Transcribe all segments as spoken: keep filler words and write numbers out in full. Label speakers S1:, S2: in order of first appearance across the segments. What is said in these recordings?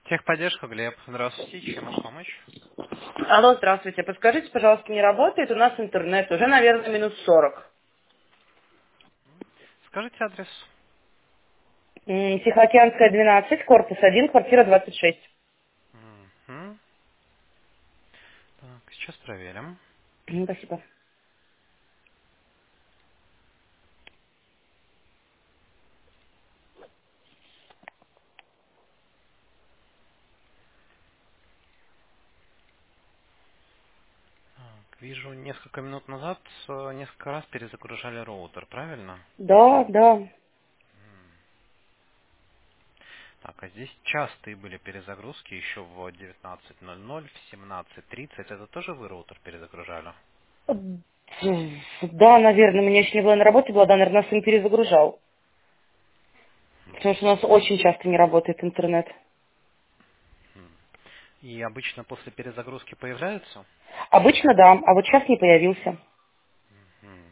S1: Техподдержка, Глеб. Здравствуйте. Чем могу помочь?
S2: Алло, здравствуйте. Подскажите, пожалуйста, не работает у нас интернет? Уже, наверное, минут сорок.
S1: Скажите адрес.
S2: М, Тихоокеанская, двенадцать, корпус один, квартира двадцать шесть.
S1: Мгм. Так, сейчас проверим.
S2: М, Спасибо.
S1: Так, вижу, несколько минут назад э, несколько раз перезагружали роутер, правильно?
S2: Да, да.
S1: Так, а здесь частые были перезагрузки еще в девятнадцать ноль ноль, в семнадцать тридцать. Это тоже вы роутер перезагружали?
S2: М, Да, наверное, меня еще не было на работе, была, да, наверное, нас им перезагружал. Потому что у нас очень часто не работает интернет.
S1: М. И обычно после перезагрузки появляются?
S2: Обычно да, а вот сейчас не появился.
S1: М.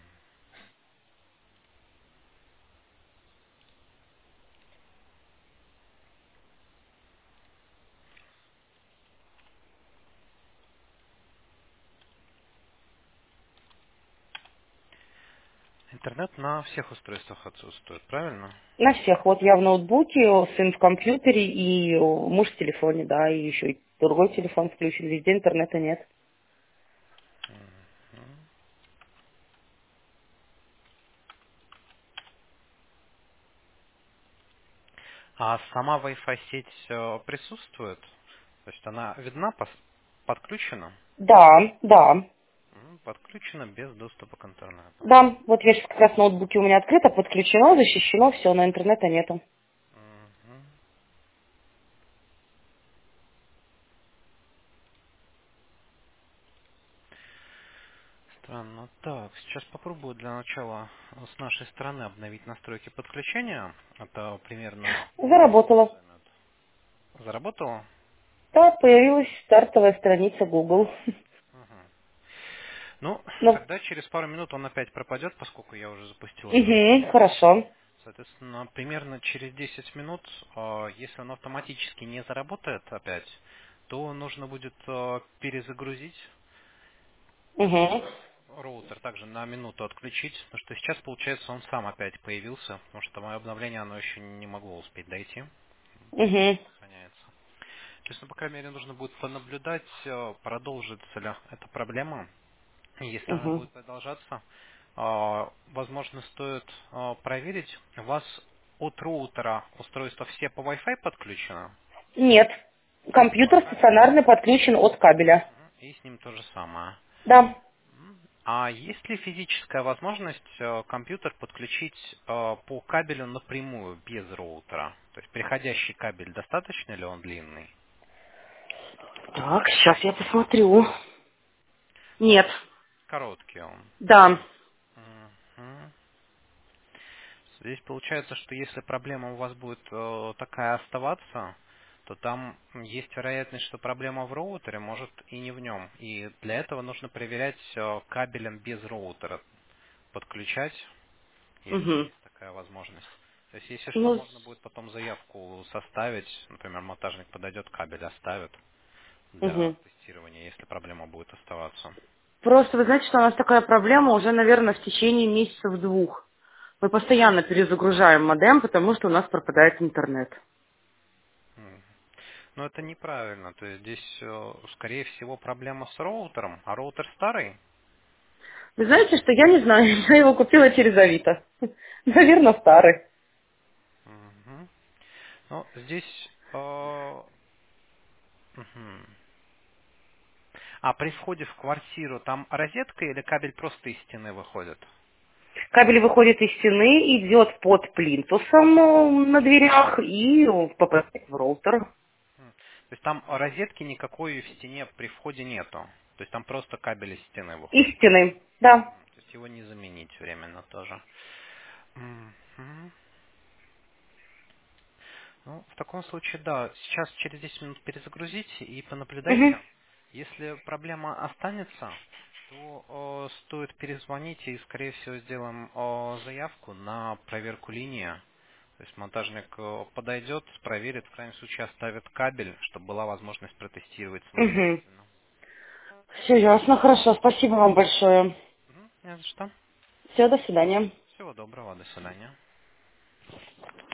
S1: Интернет на всех устройствах отсутствует, правильно?
S2: На всех. Вот я в ноутбуке, сын в компьютере и муж в телефоне, да, и еще и другой телефон включен. Везде интернета нет.
S1: Мгм. А сама Wi-Fi сеть э, присутствует? То есть она видна, пос- подключена?
S2: Да, да.
S1: М, Подключена без доступа к интернету.
S2: Да, вот видишь, как раз ноутбуки у меня открыто, подключено, защищено, все, но интернета нету.
S1: Мгм. Странно. Так, сейчас попробую для начала с нашей стороны обновить настройки подключения. Это примерно десять минут
S2: Заработала.
S1: займет. Заработало?
S2: Да, появилась стартовая страница Google.
S1: Мгм. Ну,
S2: Ну,
S1: тогда через пару минут он опять пропадет, поскольку я уже запустил
S2: угу,
S1: обновление.
S2: хорошо.
S1: Соответственно, примерно через десять минут, э, если он автоматически не заработает опять, то нужно будет э, перезагрузить
S2: Угу,
S1: роутер, также на минуту отключить, потому что сейчас, получается, он сам опять появился, потому что мое обновление, оно еще не могло успеть дойти.
S2: угу,
S1: Сохраняется. То есть, ну, по крайней мере, нужно будет понаблюдать, э, продолжится ли эта проблема. И если она
S2: угу.
S1: будет продолжаться, э, возможно, стоит э, проверить, у вас от роутера устройства все по Wi-Fi подключено,
S2: Нет,
S1: по
S2: компьютер
S1: кабелю,
S2: стационарный подключен от кабеля.
S1: мгм, и с ним то же самое.
S2: Да.
S1: М. А есть ли физическая возможность э, компьютер подключить э, по кабелю напрямую, без роутера? То есть приходящий кабель, достаточно ли он длинный?
S2: Так, сейчас я посмотрю. Нет.
S1: Короткий он.
S2: Да.
S1: Мгм. Здесь получается, что если проблема у вас будет э, такая оставаться, то там есть вероятность, что проблема в роутере, может и не в нем. И для этого нужно проверять э, кабелем без роутера, подключать, если
S2: Угу.
S1: есть такая возможность. То есть, если что,
S2: Ну,
S1: можно будет потом заявку составить, например, монтажник подойдет, кабель оставит для
S2: угу.
S1: тестирования, если проблема будет оставаться.
S2: Просто вы знаете, что у нас такая проблема уже, наверное, в течение месяцев двух. Мы постоянно перезагружаем модем, потому что у нас пропадает интернет.
S1: М. Но это неправильно. То есть здесь, э, скорее всего, проблема с роутером, а роутер старый.
S2: Вы знаете, что я не знаю, я его купила через Авито. Наверное, старый.
S1: Мгм. Ну, здесь... э, мгм. А при входе в квартиру там розетка или кабель просто из стены выходит?
S2: Кабель выходит из стены, идет под плинтусом э, на дверях и попадает в роутер.
S1: М. То есть там розетки никакой в стене при входе нету. То есть там просто кабель из стены
S2: Из
S1: выходит.
S2: стены, да.
S1: М. То есть его не заменить временно тоже. Мгм. Ну, в таком случае, да, сейчас через десять минут перезагрузите и
S2: Мгм.
S1: понаблюдайте. Если проблема останется, то э, стоит перезвонить и, скорее всего, сделаем э, заявку на проверку линии. То есть монтажник э, подойдет, проверит, в крайнем случае оставит кабель, чтобы была возможность протестировать
S2: Угу.
S1: самостоятельно.
S2: Все ясно, хорошо. Спасибо вам большое.
S1: Мгм, не за что.
S2: Все, до свидания.
S1: Всего доброго, до свидания.